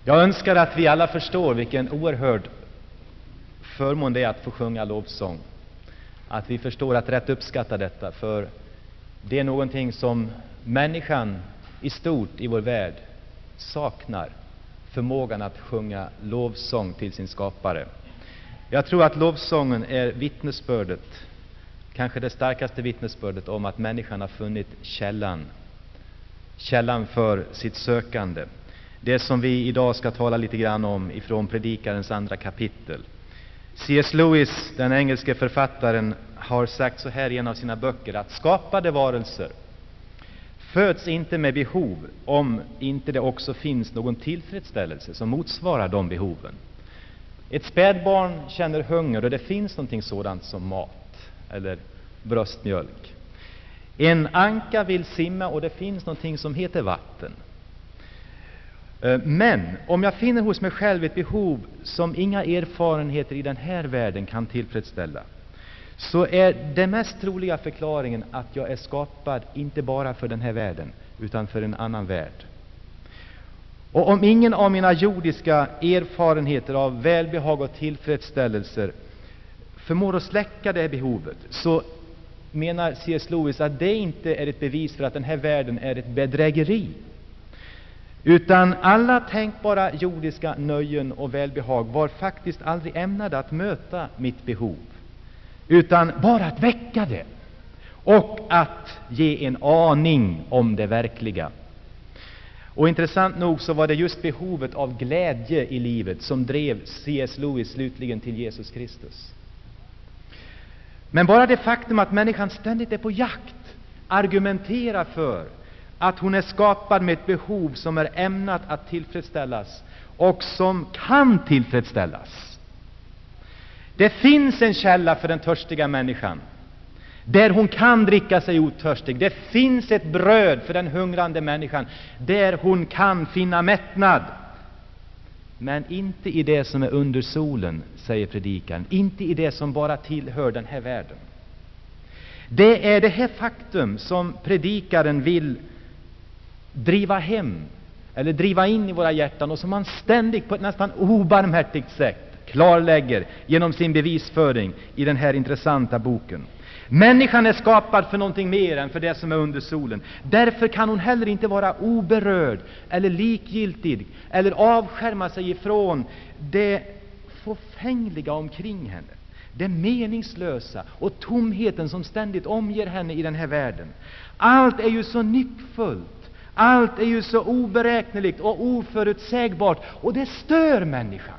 Jag önskar att vi alla förstår vilken oerhörd förmån det är att få sjunga lovsång. Att vi förstår att rätt uppskatta detta, för det är någonting som människan i stort i vår värld saknar, förmågan att sjunga lovsång till sin skapare. Jag tror att lovsången är vittnesbördet, kanske det starkaste vittnesbördet om att människan har funnit källan för sitt sökande. Det som vi idag ska tala lite grann om ifrån Predikarens andra kapitel. C.S. Lewis, den engelske författaren, har sagt så här i en av sina böcker, att skapade varelser föds inte med behov om inte det också finns någon tillfredsställelse som motsvarar de behoven. Ett spädbarn känner hunger, och det finns någonting sådant som mat eller bröstmjölk. En anka vill simma, och det finns någonting som heter vatten. Men om jag finner hos mig själv ett behov som inga erfarenheter i den här världen kan tillfredsställa, så är den mest troliga förklaringen att jag är skapad inte bara för den här världen utan för en annan värld. Och om ingen av mina jordiska erfarenheter av välbehag och tillfredsställelser förmår att släcka det behovet, så menar C.S. Lewis att det inte är ett bevis för att den här världen är ett bedrägeri. Utan alla tänkbara jordiska nöjen och välbehag var faktiskt aldrig ämnade att möta mitt behov, utan bara att väcka det och att ge en aning om det verkliga. Och intressant nog så var det just behovet av glädje i livet som drev C.S. Lewis slutligen till Jesus Kristus. Men bara det faktum att människan ständigt är på jakt argumenterar för att hon är skapad med ett behov som är ämnat att tillfredsställas och som kan tillfredsställas. Det finns en källa för den törstiga människan där hon kan dricka sig otörstig. Det finns ett bröd för den hungrande människan där hon kan finna mättnad. Men inte i det som är under solen, säger predikaren. Inte i det som bara tillhör den här världen. Det är det här faktum som predikaren vill driva hem eller driva in i våra hjärtan, och som han ständigt på ett nästan obarmhärtigt sätt klarlägger genom sin bevisföring i den här intressanta boken. Människan är skapad för någonting mer än för det som är under solen. Därför kan hon heller inte vara oberörd eller likgiltig eller avskärma sig ifrån det förfängliga omkring henne, det meningslösa och tomheten som ständigt omger henne i den här världen. Allt är ju så nyckfullt, allt är ju så oberäkneligt och oförutsägbart, och det stör människan.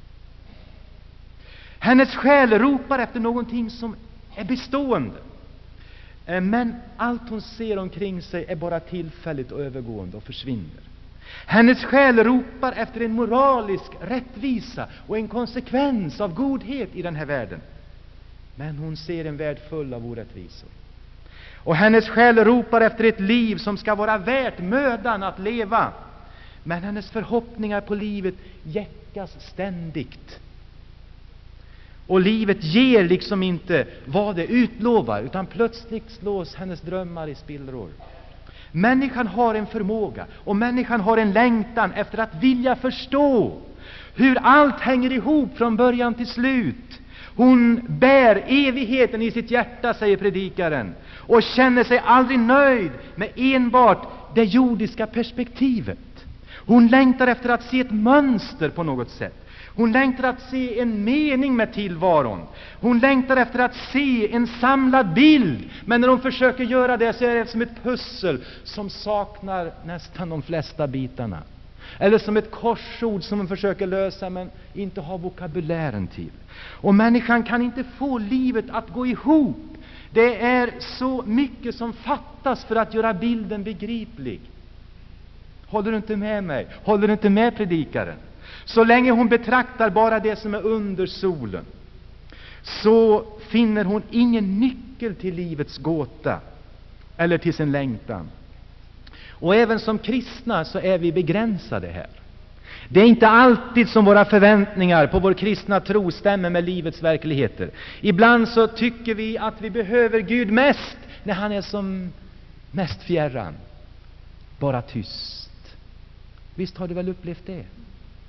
Hennes själ ropar efter någonting som är bestående. Men allt hon ser omkring sig är bara tillfälligt och övergående och försvinner. Hennes själ ropar efter en moralisk rättvisa och en konsekvens av godhet i den här världen. Men hon ser en värld full av orättvisor. Och hennes själ ropar efter ett liv som ska vara värt mödan att leva. Men hennes förhoppningar på livet jäckas ständigt. Och livet ger liksom inte vad det utlovar, utan plötsligt slås hennes drömmar i spillror. Människan har en förmåga, och människan har en längtan efter att vilja förstå hur allt hänger ihop från början till slut. Hon bär evigheten i sitt hjärta, säger predikaren, och känner sig aldrig nöjd med enbart det jordiska perspektivet. Hon längtar efter att se ett mönster på något sätt. Hon längtar att se en mening med tillvaron. Hon längtar efter att se en samlad bild. Men när hon försöker göra det så är det som ett pussel som saknar nästan de flesta bitarna. Eller som ett korsord som hon försöker lösa men inte har vokabulären till. Och människan kan inte få livet att gå ihop. Det är så mycket som fattas för att göra bilden begriplig. Håller du inte med mig? Håller du inte med predikaren? Så länge hon betraktar bara det som är under solen, så finner hon ingen nyckel till livets gåta eller till sin längtan. Och även som kristna så är vi begränsade här. Det är inte alltid som våra förväntningar på vår kristna tro stämmer med livets verkligheter. Ibland så tycker vi att vi behöver Gud mest när han är som mest fjärran, bara tyst. Visst har du väl upplevt det?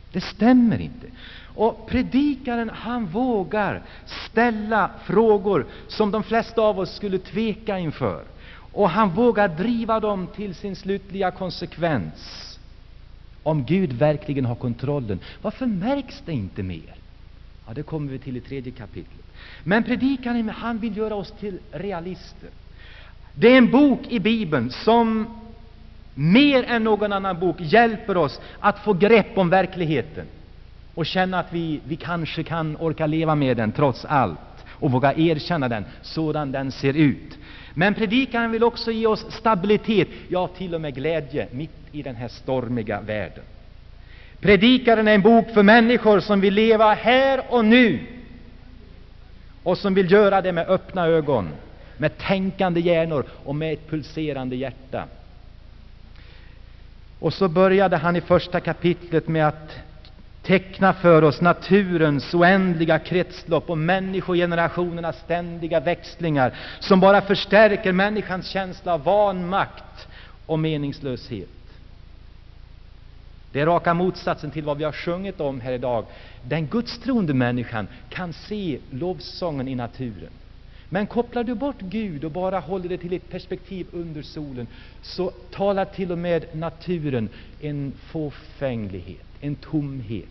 Det stämmer inte. Och predikaren, han vågar ställa frågor som de flesta av oss skulle tveka inför. Och han vågar driva dem till sin slutliga konsekvens. Om Gud verkligen har kontrollen, varför märks det inte mer? Ja, det kommer vi till i 3:e kapitlet. Men predikaren, han vill göra oss till realister. Det är en bok i Bibeln som mer än någon annan bok hjälper oss att få grepp om verkligheten och känna att vi kanske kan orka leva med den trots allt och våga erkänna den sådan den ser ut. Men predikaren vill också ge oss stabilitet, ja till och med glädje mitt i den här stormiga världen. Predikaren är en bok för människor som vill leva här och nu och som vill göra det med öppna ögon, med tänkande hjärnor och med ett pulserande hjärta. Och så började han i 1:a kapitlet med att teckna för oss naturens oändliga kretslopp och människogenerationernas ständiga växlingar som bara förstärker människans känsla av vanmakt och meningslöshet. Det är raka motsatsen till vad vi har sjungit om här idag. Den gudstroende människan kan se lovsången i naturen. Men kopplar du bort Gud och bara håller det till ett perspektiv under solen, så talar till och med naturen en fåfänglighet, en tomhet,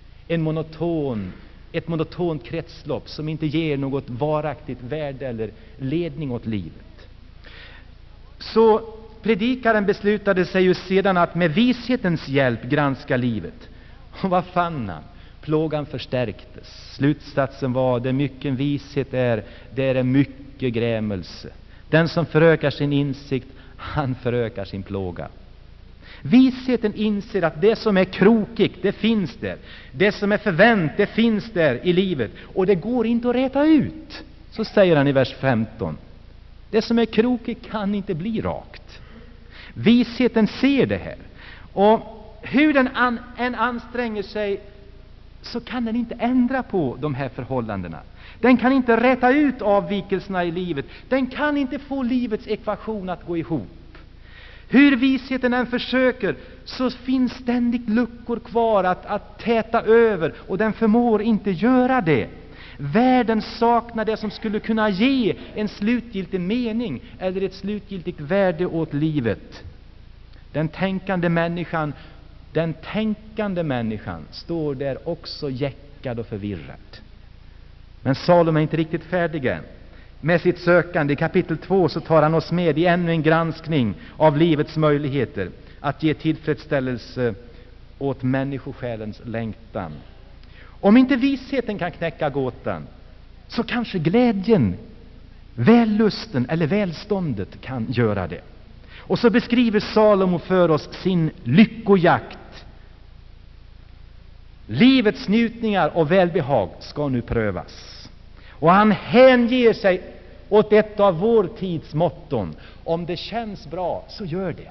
ett monotont kretslopp som inte ger något varaktigt värde eller ledning åt livet. Så predikaren beslutade sig ju sedan att med vishetens hjälp granska livet. Och vad fann han? Plågan förstärktes. Slutsatsen var: det mycket vishet är, det är mycket grämelse. Den som förökar sin insikt, han förökar sin plåga. Visheten inser att det som är krokigt, det finns där. Det som är förvänt, det finns där i livet. Och det går inte att räta ut. Så säger han i vers 15. Det som är krokigt kan inte bli rakt. Visheten ser det här. Och hur den än anstränger sig, så kan den inte ändra på de här förhållandena. Den kan inte räta ut avvikelserna i livet. Den kan inte få livets ekvation att gå ihop. Hur visheten än försöker, så finns ständigt luckor kvar att täta över, och den förmår inte göra det. Världen saknar det som skulle kunna ge en slutgiltig mening eller ett slutgiltigt värde åt livet. Den tänkande människan står där också jäckad och förvirrad. Men Salomo är inte riktigt färdig än med sitt sökande. I kapitel 2 så tar han oss med i ännu en granskning av livets möjligheter att ge tillfredsställelse åt människosjälens längtan. Om inte visheten kan knäcka gåtan, så kanske glädjen, vällusten eller välståndet kan göra det. Och så beskriver Salomo för oss sin lyckojakt. Livets njutningar och välbehag ska nu prövas. Och han hänger sig åt ett av vår tids motton: om det känns bra, så gör det.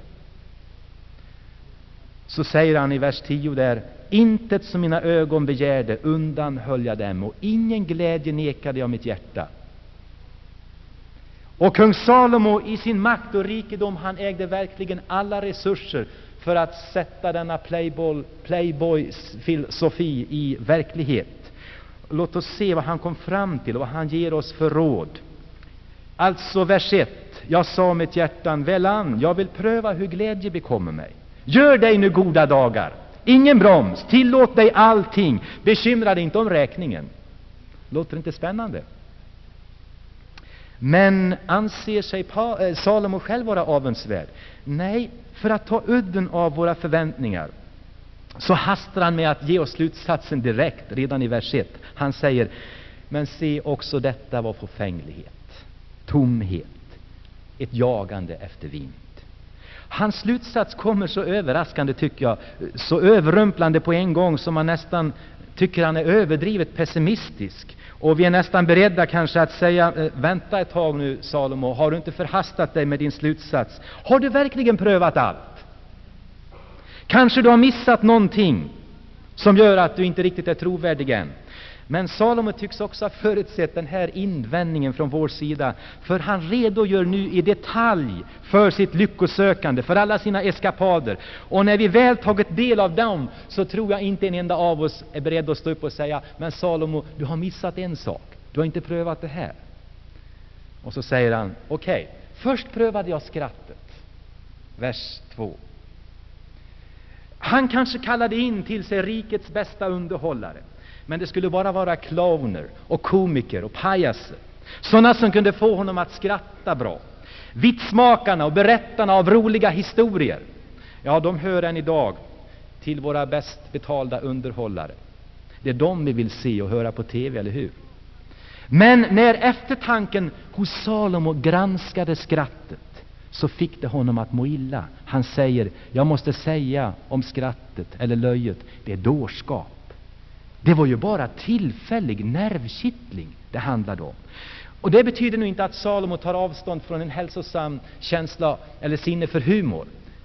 Så säger han i vers 10 där: intet som mina ögon begärde undanhöll jag dem, och ingen glädje nekade jag mitt hjärta. Och kung Salomo i sin makt och rikedom, han ägde verkligen alla resurser för att sätta denna playboy-filosofi i verklighet. Låt oss se vad han kom fram till och vad han ger oss för råd. Alltså vers 1. Jag sa mitt hjärtan, välan, jag vill pröva hur glädje bekommer mig. Gör dig nu goda dagar, ingen broms, tillåt dig allting, bekymra dig inte om räkningen. Låter inte spännande? Men anser sig Salomo själv vara avundsvärd? Nej, för att ta udden av våra förväntningar så hastar han med att ge oss slutsatsen direkt redan i vers 1. Han säger: men se också detta var förfänglighet, tomhet, ett jagande efter vind. Hans slutsats kommer så överraskande, tycker jag, så överrumplande på en gång, som man nästan tycker han är överdrivet pessimistisk. Och vi är nästan beredda kanske att säga: vänta ett tag nu Salomo, har du inte förhastat dig med din slutsats? Har du verkligen prövat allt? Kanske du har missat någonting som gör att du inte riktigt är trovärdig än. Men Salomo tycks också ha förutsett den här invändningen från vår sida, för han redogör nu i detalj för sitt lyckosökande, för alla sina eskapader. Och när vi väl tagit del av dem, så tror jag inte en enda av oss är beredd att stå upp och säga: men Salomo, du har missat en sak. Du har inte prövat det här. Och så säger han: okej, först prövade jag skrattet. Vers 2. Han kanske kallade in till sig rikets bästa underhållare, men det skulle bara vara clowner och komiker och pajaser, sådana som kunde få honom att skratta bra. Vitsmakarna och berättarna av roliga historier, ja, de hör än idag till våra bäst betalda underhållare. Det är de vi vill se och höra på TV, eller hur? Men när eftertanken hos Salomo granskade skrattet, så fick det honom att må illa. Han säger: jag måste säga om skrattet eller löjet, det är dårskap. Det var ju bara tillfällig nervkittling det handlade om. Och det betyder nu inte att Salomo tar avstånd från en hälsosam känsla eller sinne för humor.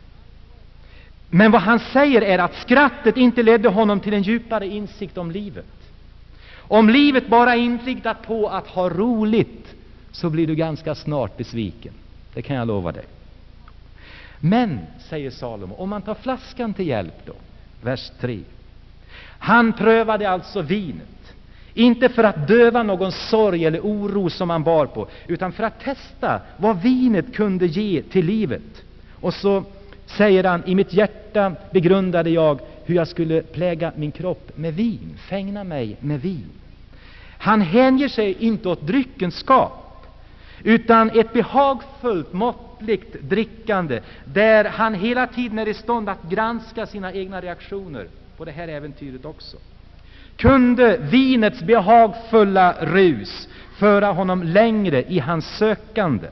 Men vad han säger är att skrattet inte ledde honom till en djupare insikt om livet. Om livet bara är inriktat på att ha roligt, så blir du ganska snart besviken. Det kan jag lova dig. Men, säger Salomo, om man tar flaskan till hjälp då, vers 3. Han prövade alltså vinet, inte för att döva någon sorg eller oro som han bar på, utan för att testa vad vinet kunde ge till livet. Och så säger han: i mitt hjärta begrundade jag hur jag skulle pläga min kropp med vin, fängna mig med vin. Han hänger sig inte åt dryckenskap, utan ett behagfullt, måttligt drickande, där han hela tiden är i stånd att granska sina egna reaktioner på det här äventyret också. Kunde vinets behagfulla rus föra honom längre i hans sökande?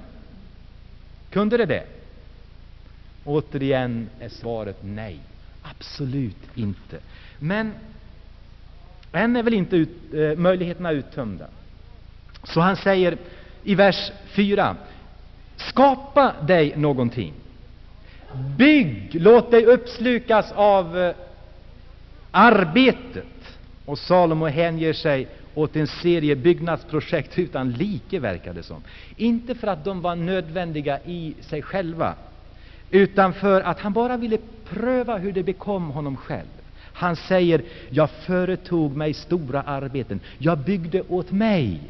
Kunde det? Återigen är svaret nej. Absolut inte. Men än är väl inte möjligheterna uttömda. Så han säger i vers 4: skapa dig någonting. Bygg, låt dig uppslukas av arbetet. Och Salomo hänger sig åt en serie byggnadsprojekt utan like, verkar det som. Inte för att de var nödvändiga i sig själva, utan för att han bara ville pröva hur det bekom honom själv. Han säger: jag företog mig stora arbeten. Jag byggde åt mig.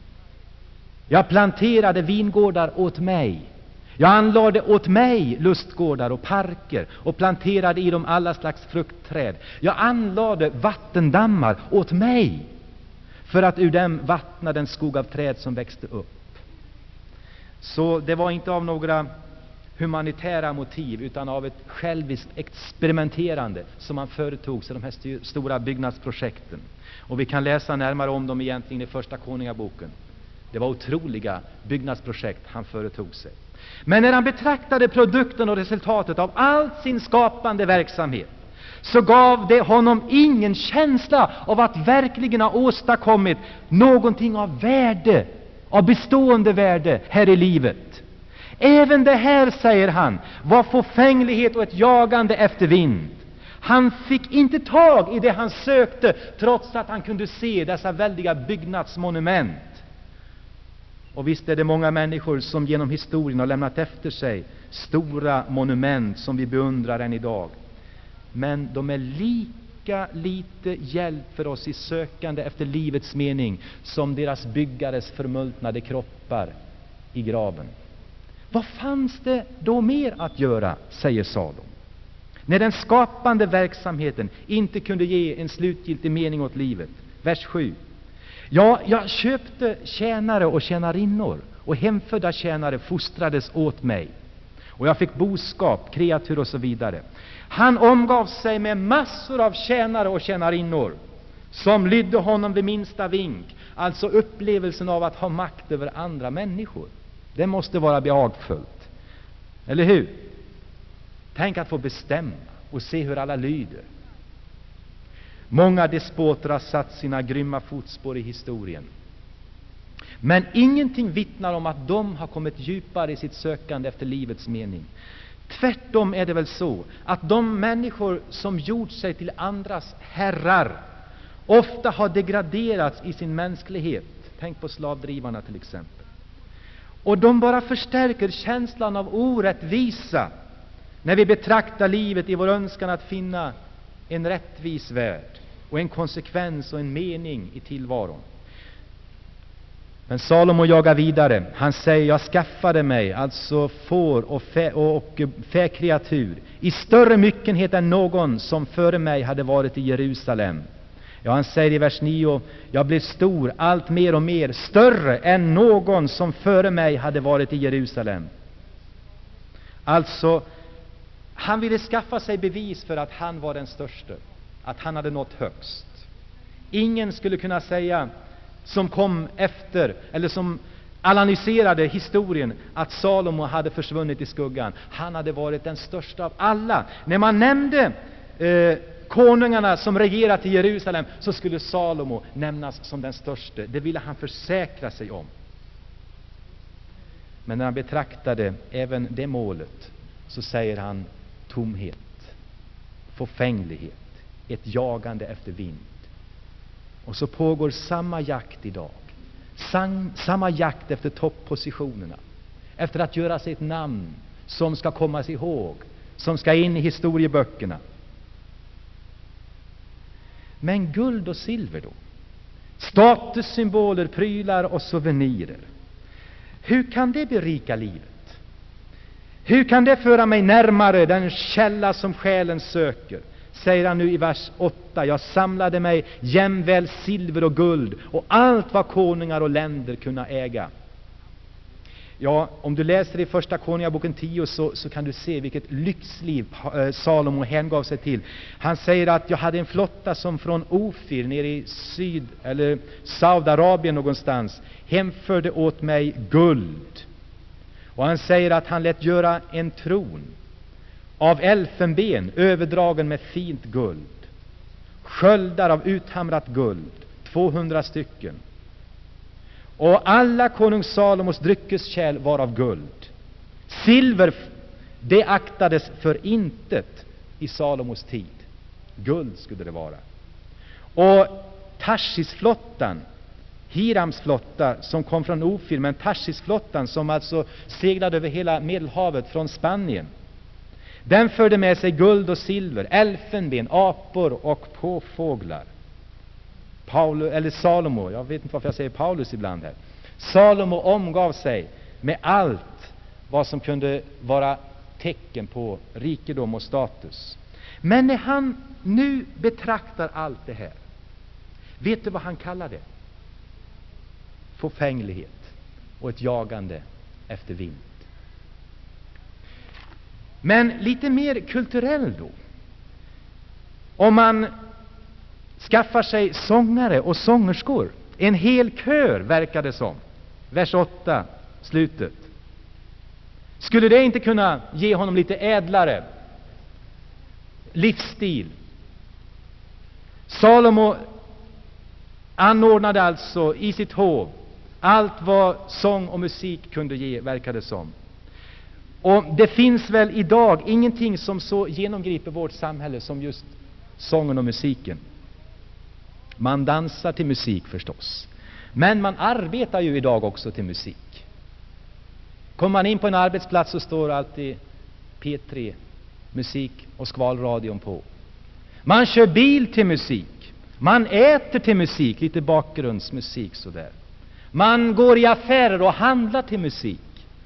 Jag planterade vingårdar åt mig. Jag anlade åt mig lustgårdar och parker och planterade i dem alla slags fruktträd. Jag anlade vattendammar åt mig, för att ur dem vattna den skog av träd som växte upp. Så det var inte av några humanitära motiv, utan av ett själviskt experimenterande som man företog sig de här stora byggnadsprojekten. Och vi kan läsa närmare om dem egentligen i Första Konungaboken. Det var otroliga byggnadsprojekt han företog sig. Men när han betraktade produkten och resultatet av all sin skapande verksamhet, så gav det honom ingen känsla av att verkligen ha åstadkommit någonting av värde, av bestående värde här i livet. Även det här, säger han, var förfänglighet och ett jagande efter vind. Han fick inte tag i det han sökte, trots att han kunde se dessa väldiga byggnadsmonument. Och visst är det många människor som genom historien har lämnat efter sig stora monument som vi beundrar än idag. Men de är lika lite hjälp för oss i sökande efter livets mening som deras byggares förmultnade kroppar i graven. Vad fanns det då mer att göra, säger Salomo, när den skapande verksamheten inte kunde ge en slutgiltig mening åt livet? Vers 7. Ja, jag köpte tjänare och tjänarinnor, och hemfödda tjänare fostrades åt mig. Och jag fick boskap, kreatur och så vidare. Han omgav sig med massor av tjänare och tjänarinnor som lydde honom vid minsta vink. Alltså upplevelsen av att ha makt över andra människor. Det måste vara behagfullt. Eller hur? Tänk att få bestämma och se hur alla lyder. Många despoter har satt sina grymma fotspår i historien. Men ingenting vittnar om att de har kommit djupare i sitt sökande efter livets mening. Tvärtom är det väl så att de människor som gjort sig till andras herrar ofta har degraderats i sin mänsklighet. Tänk på slavdrivarna till exempel. Och de bara förstärker känslan av orättvisa när vi betraktar livet i vår önskan att finna en rättvis värld och en konsekvens och en mening i tillvaron. Men Salomo jagar vidare. Han säger, jag skaffade mig alltså får och fäkreatur i större myckenhet än någon som före mig hade varit i Jerusalem. Ja, han säger i vers 9, jag blev stor, allt mer och mer, större än någon som före mig hade varit i Jerusalem. Alltså, han ville skaffa sig bevis för att han var den störste, att han hade nått högst. Ingen skulle kunna säga, som kom efter, eller som analyserade historien, att Salomo hade försvunnit i skuggan. Han hade varit den största av alla. När man nämnde konungarna som regerat i Jerusalem, så skulle Salomo nämnas som den störste. Det ville han försäkra sig om. Men när han betraktade även det målet, så säger han tomhet, förfänglighet, ett jagande efter vind. Och så pågår samma jakt idag. Samma jakt efter topppositionerna. Efter att göra sig ett namn som ska kommas ihåg, som ska in i historieböckerna. Men guld och silver då? Statussymboler, prylar och souvenirer. Hur kan det berika livet? Hur kan det föra mig närmare den källa som själen söker? Säger han nu i vers 8. Jag samlade mig jämväl silver och guld och allt vad konungar och länder kunna äga. Ja, om du läser i första Konungaboken 10 så kan du se vilket lyxliv Salomo hängav sig till. Han säger att jag hade en flotta som från Ofir nere i syd eller Saudiarabien någonstans hemförde åt mig guld. Och han säger att han lät göra en tron av elfenben överdragen med fint guld. Sköldar av uthamrat guld, 200 stycken. Och alla konung Salomos dryckeskärl var av guld. Silver, det aktades för intet i Salomos tid. Guld skulle det vara. Och Tarshisflottan, Hirams flotta som kom från Ofir, men Tarshisflottan som alltså seglade över hela Medelhavet från Spanien, den förde med sig guld och silver, elfenben, apor och påfåglar. Salomo, jag vet inte varför jag säger Paulus ibland här. Salomo omgav sig med allt vad som kunde vara tecken på rikedom och status. Men när han nu betraktar allt det här, vet du vad han kallar det? Förfänglighet och ett jagande efter vind. Men lite mer kulturell då. Om man skaffar sig sångare och sångerskor, en hel kör verkar det som. Vers 8, slutet. Skulle det inte kunna ge honom lite ädlare livsstil? Salomo anordnade alltså i sitt hov allt vad sång och musik kunde ge, verkar det som. Och det finns väl idag ingenting som så genomgriper vårt samhälle som just sången och musiken. Man dansar till musik förstås, men man arbetar ju idag också till musik. Kommer man in på en arbetsplats så står alltid P3, musik och skvalradion på. Man kör bil till musik, man äter till musik, lite bakgrundsmusik sådär. Man går i affärer och handlar till musik.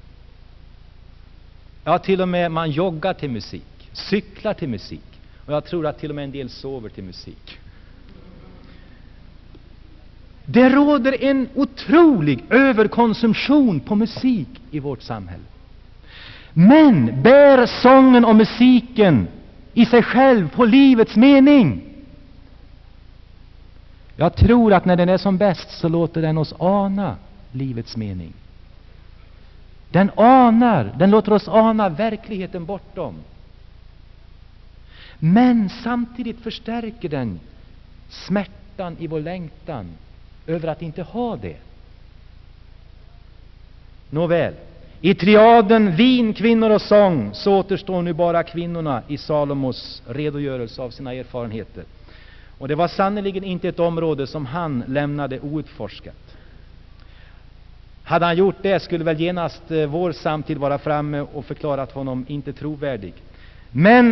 Ja, till och med man joggar till musik, cyklar till musik. Och jag tror att till och med en del sover till musik. Det råder en otrolig överkonsumtion på musik i vårt samhälle. Men bär sången och musiken i sig själv på livets mening? Jag tror att när den är som bäst så låter den oss ana livets mening. Den låter oss ana verkligheten bortom. Men samtidigt förstärker den smärtan i vår längtan över att inte ha det. Nåväl, i triaden vin, kvinnor och sång så återstår nu bara kvinnorna i Salomos redogörelse av sina erfarenheter. Och det var sannoliken inte ett område som han lämnade outforskat. Hade han gjort det skulle väl genast vår samtid vara framme och förklarat honom inte trovärdig. Men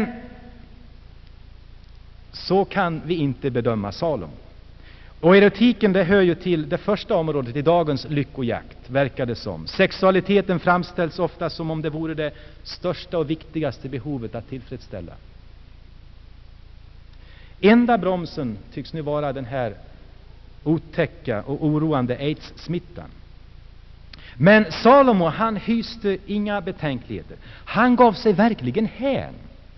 så kan vi inte bedöma Salomo. Och erotiken, det hör ju till det första området i dagens lyckojakt, verkar det som. Sexualiteten framställs ofta som om det vore det största och viktigaste behovet att tillfredsställa. Enda bromsen tycks nu vara den här otäcka och oroande AIDS-smittan. Men Salomo, han hyste inga betänkligheter. Han gav sig verkligen hän.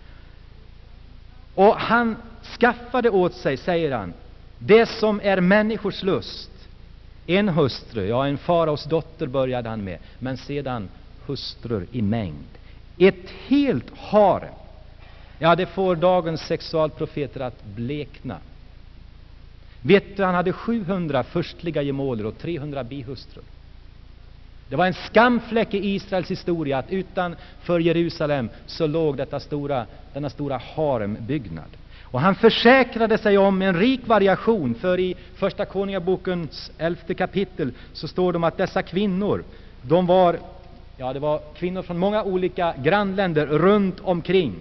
Och han skaffade åt sig, säger han, det som är människors lust. En hustru, ja, en faraos dotter började han med, men sedan hustrur i mängd. Ett helt harem. Ja, det får dagens sexualprofeter att blekna. Vet du, han hade 700 förstliga gemåler och 300 bihustrur. Det var en skamfläck i Israels historia att utanför Jerusalem så låg denna stora harembyggnad. Och han försäkrade sig om en rik variation, för i första Konungabokens 11:e kapitel så står det om att dessa kvinnor, det var kvinnor från många olika grannländer runt omkring.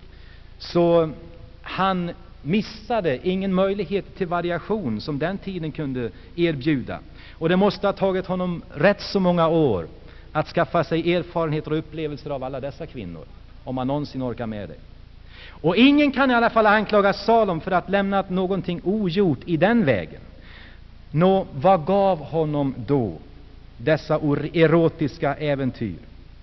Så han missade ingen möjlighet till variation som den tiden kunde erbjuda. Och det måste ha tagit honom rätt så många år att skaffa sig erfarenheter och upplevelser av alla dessa kvinnor, om man någonsin orkar med det. Och ingen kan i alla fall anklaga Salomo för att lämnat någonting ogjort i den vägen. Vad gav honom då dessa erotiska äventyr?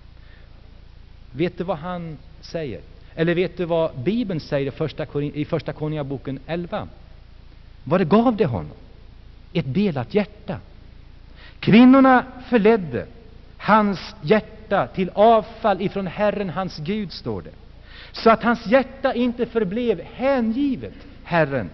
Vet du vad han säger? Eller vet du vad Bibeln säger i första Konungaboken 11? Vad det gav det honom? Ett delat hjärta. Kvinnorna förledde hans hjärta till avfall ifrån Herren hans Gud, står det. Så att hans hjärta inte förblev hängivet Herren,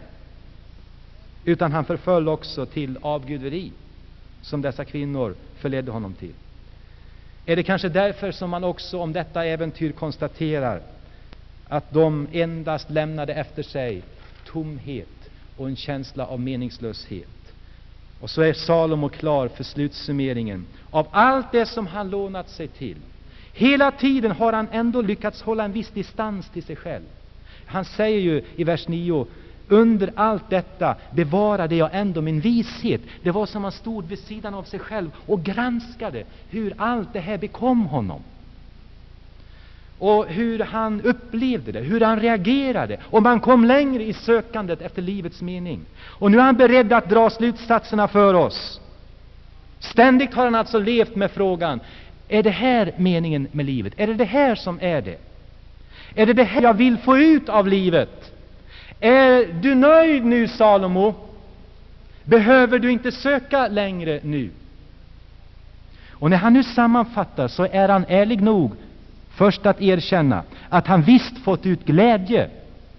utan han förföll också till avguderi, som dessa kvinnor förledde honom till. Är det kanske därför som man också om detta äventyr konstaterar att de endast lämnade efter sig tomhet och en känsla av meningslöshet? Och så är Salomo klar för slutsummeringen av allt det som han lånat sig till. Hela tiden har han ändå lyckats hålla en viss distans till sig själv. Han säger ju i vers 9: under allt detta bevarade jag ändå min vishet. Det var som han stod vid sidan av sig själv och granskade hur allt det här bekom honom. Och hur han upplevde det, hur han reagerade. Och man kom längre i sökandet efter livets mening. Och nu är han beredd att dra slutsatserna för oss. Ständigt har han alltså levt med frågan: är det här meningen med livet? Är det här som är det? Är det här jag vill få ut av livet? Är du nöjd nu, Salomo? Behöver du inte söka längre nu? Och när han nu sammanfattar så är han ärlig nog först att erkänna att han visst fått ut glädje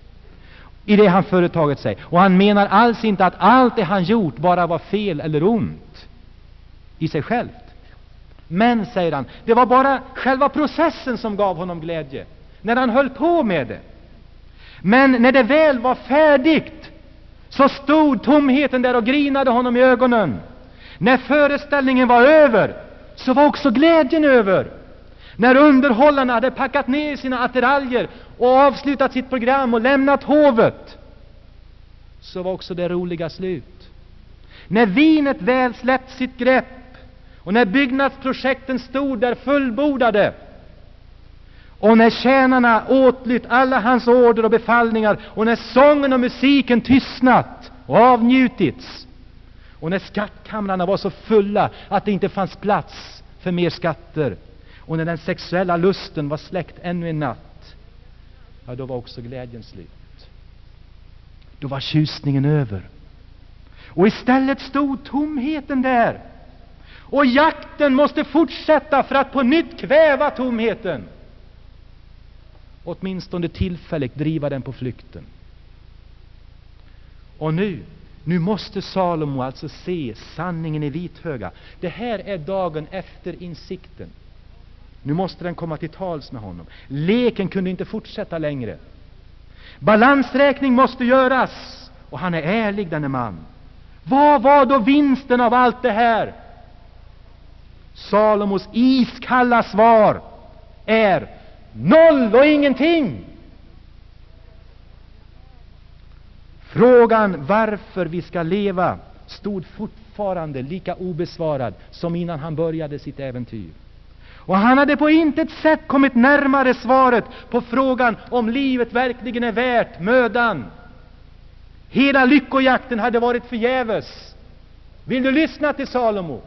i det han företagit sig. Och han menar alls inte att allt det han gjort bara var fel eller ont i sig självt. Men, säger han, det var bara själva processen som gav honom glädje, när han höll på med det. Men när det väl var färdigt så stod tomheten där och grinade honom i ögonen. När föreställningen var över så var också glädjen över. När underhållarna hade packat ner sina attiraljer och avslutat sitt program och lämnat hovet, så var också det roliga slut. När vinet väl släppt sitt grepp och när byggnadsprojekten stod där fullbordade och när tjänarna åtlytt alla hans order och befallningar och när sången och musiken tystnat och avnjutits och när skattkamrarna var så fulla att det inte fanns plats för mer skatter och när den sexuella lusten var släckt ännu en natt, ja, då var också glädjen slut. Då var tjusningen över. Och istället stod tomheten där. Och jakten måste fortsätta för att på nytt kväva tomheten. Åtminstone tillfälligt driva den på flykten. Och nu måste Salomo alltså se sanningen i vitöga. Det här är dagen efter insikten. Nu måste den komma till tals med honom. Leken kunde inte fortsätta längre. Balansräkning måste göras. Och han är ärlig, denne man. Vad var då vinsten av allt det här? Salomos iskalla svar är 0 och ingenting. Frågan varför vi ska leva stod fortfarande lika obesvarad som innan han började sitt äventyr. Och han hade på intet sätt kommit närmare svaret på frågan om livet verkligen är värt mödan. Hela lyckojakten hade varit förgäves. Vill du lyssna till Salomo?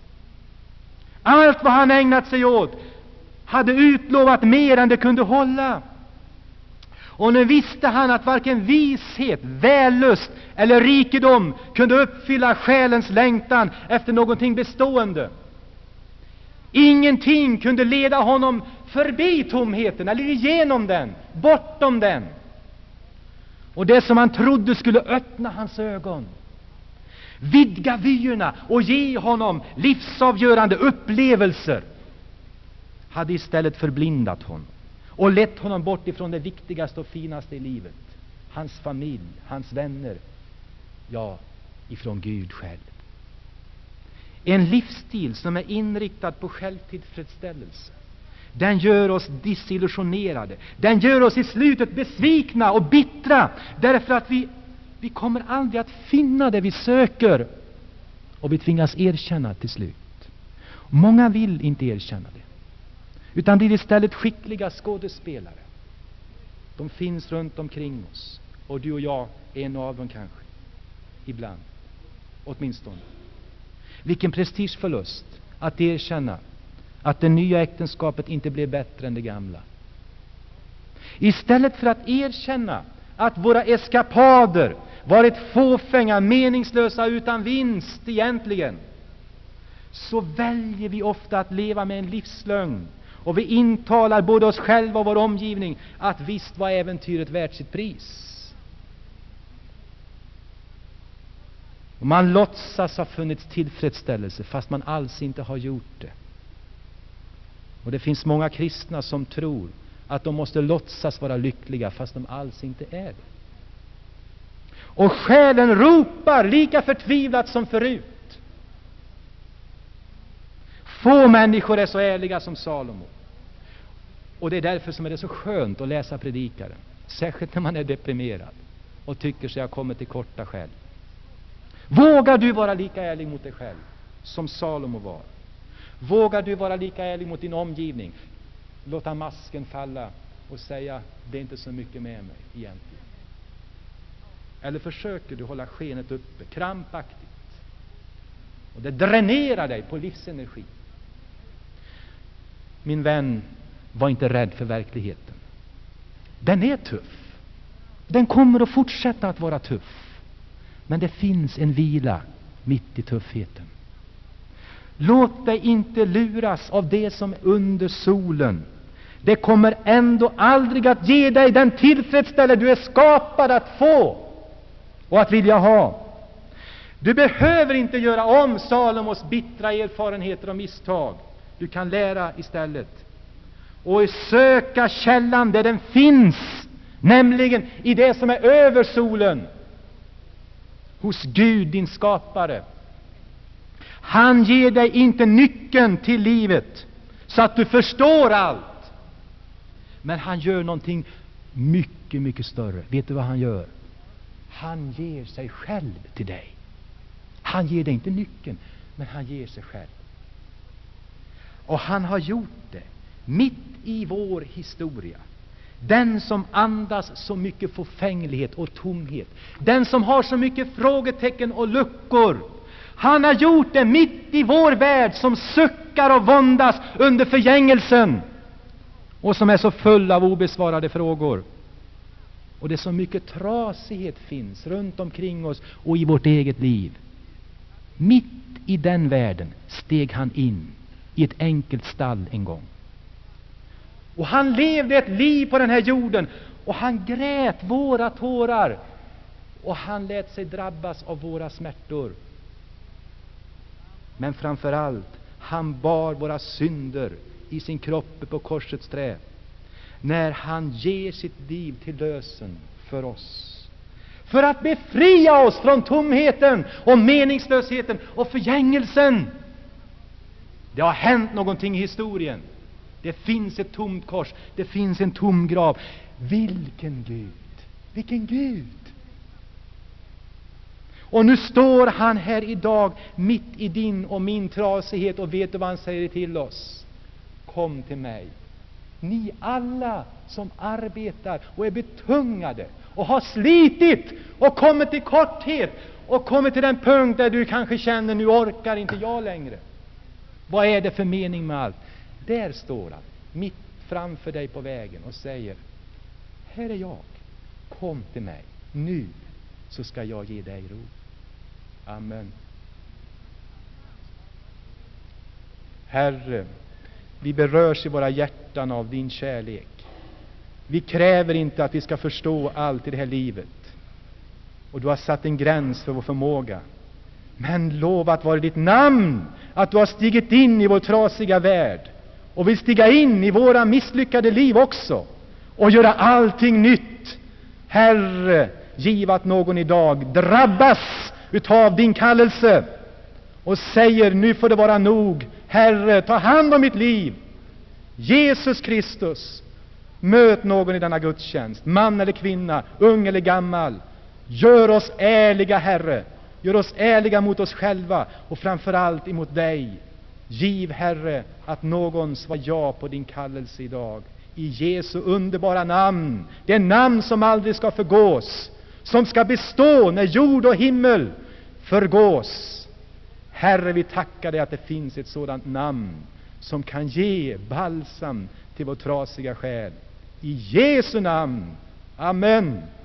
Allt vad han ägnat sig åt hade utlovat mer än det kunde hålla. Och nu visste han att varken vishet, vällust eller rikedom kunde uppfylla själens längtan efter någonting bestående. Ingenting kunde leda honom förbi tomheten eller igenom den, bortom den. Och det som han trodde skulle öppna hans ögon, vidga vyerna och ge honom livsavgörande upplevelser, hade istället förblindat honom och lett honom bort ifrån det viktigaste och finaste i livet. Hans familj, hans vänner, ja, ifrån Gud själv. En livsstil som är inriktad på självtillfredsställelse, den gör oss desillusionerade. Den gör oss i slutet besvikna och bittra, därför att vi kommer aldrig att finna det vi söker, och vi tvingas erkänna till slut. Många vill inte erkänna det, utan blir istället skickliga skådespelare. De finns runt omkring oss, och du och jag är en av dem kanske. Ibland, åtminstone. Vilken prestigeförlust att erkänna att det nya äktenskapet inte blev bättre än det gamla. Istället för att erkänna att våra eskapader varit fåfänga, meningslösa, utan vinst egentligen, så väljer vi ofta att leva med en livslögn. Och vi intalar både oss själva och vår omgivning att visst var äventyret värt sitt pris. Och man låtsas ha funnits tillfredsställelse fast man alls inte har gjort det. Och det finns många kristna som tror att de måste låtsas vara lyckliga fast de alls inte är det. Och själen ropar lika förtvivlat som förut. Få människor är så ärliga som Salomo. Och det är därför som det är så skönt att läsa predikaren. Särskilt när man är deprimerad och tycker sig ha kommit till korta själv. Vågar du vara lika ärlig mot dig själv som Salomo var? Vågar du vara lika ärlig mot din omgivning? Låta masken falla och säga, det är inte så mycket med mig egentligen. Eller försöker du hålla skenet uppe krampaktigt? Och det dränerar dig på livsenergi. Min vän, var inte rädd för verkligheten. Den är tuff. Den kommer att fortsätta att vara tuff. Men det finns en vila mitt i tuffheten. Låt dig inte luras av det som är under solen. Det kommer ändå aldrig att ge dig den tillfredsställelse du är skapad att få och att vilja ha. Du behöver inte göra om Salomos bittra erfarenheter och misstag. Du kan lära istället och söka källan där den finns, nämligen i det som är över solen, hos Gud din skapare. Han ger dig inte nyckeln till livet så att du förstår allt, men han gör någonting mycket, mycket större. Vet du vad han gör? Han ger sig själv till dig. Han ger dig inte nyckeln, men han ger sig själv. Och han har gjort det mitt i vår historia. Den som andas så mycket förfänglighet och tomhet. Den som har så mycket frågetecken och luckor. Han har gjort det mitt i vår värld som suckar och våndas under förgängelsen. Och som är så full av obesvarade frågor. Och det är så mycket trasighet finns runt omkring oss och i vårt eget liv. Mitt i den världen steg han in i ett enkelt stall en gång. Och han levde ett liv på den här jorden. Och han grät våra tårar. Och han lät sig drabbas av våra smärtor. Men framför allt, han bar våra synder i sin kropp på korsets trä. När han ger sitt liv till lösen för oss. för att befria oss från tomheten och meningslösheten och förgängelsen. Det har hänt någonting i historien. Det finns ett tomt kors. Det finns en tom grav. Vilken Gud! Vilken Gud! Och nu står han här idag mitt i din och min trasighet, och vet du vad han säger till oss? Kom till mig. Ni alla som arbetar och är betungade och har slitit och kommit till korthet och kommit till den punkt där du kanske känner, nu orkar inte jag längre. Vad är det för mening med allt? Där står han mitt framför dig på vägen och säger: här är jag, kom till mig, nu så ska jag ge dig ro. Amen. Herre, vi berörs i våra hjärtan av din kärlek. Vi kräver inte att vi ska förstå allt i det här livet, och du har satt en gräns för vår förmåga. Men lovat vare ditt namn att du har stigit in i vår trasiga värld och vill stiga in i våra misslyckade liv också och göra allting nytt. Herre, giv att någon idag drabbas utav din kallelse och säger: nu får det vara nog. Herre, ta hand om mitt liv. Jesus Kristus, möt någon i denna gudstjänst, man eller kvinna, ung eller gammal. Gör oss ärliga, Herre. Gör oss ärliga mot oss själva och framförallt emot dig. Giv, Herre, att någon svarar ja på din kallelse idag. I Jesu underbara namn. Det namn som aldrig ska förgås, som ska bestå när jord och himmel förgås. Herre, vi tackar dig att det finns ett sådant namn som kan ge balsam till vår trasiga själ. I Jesu namn. Amen.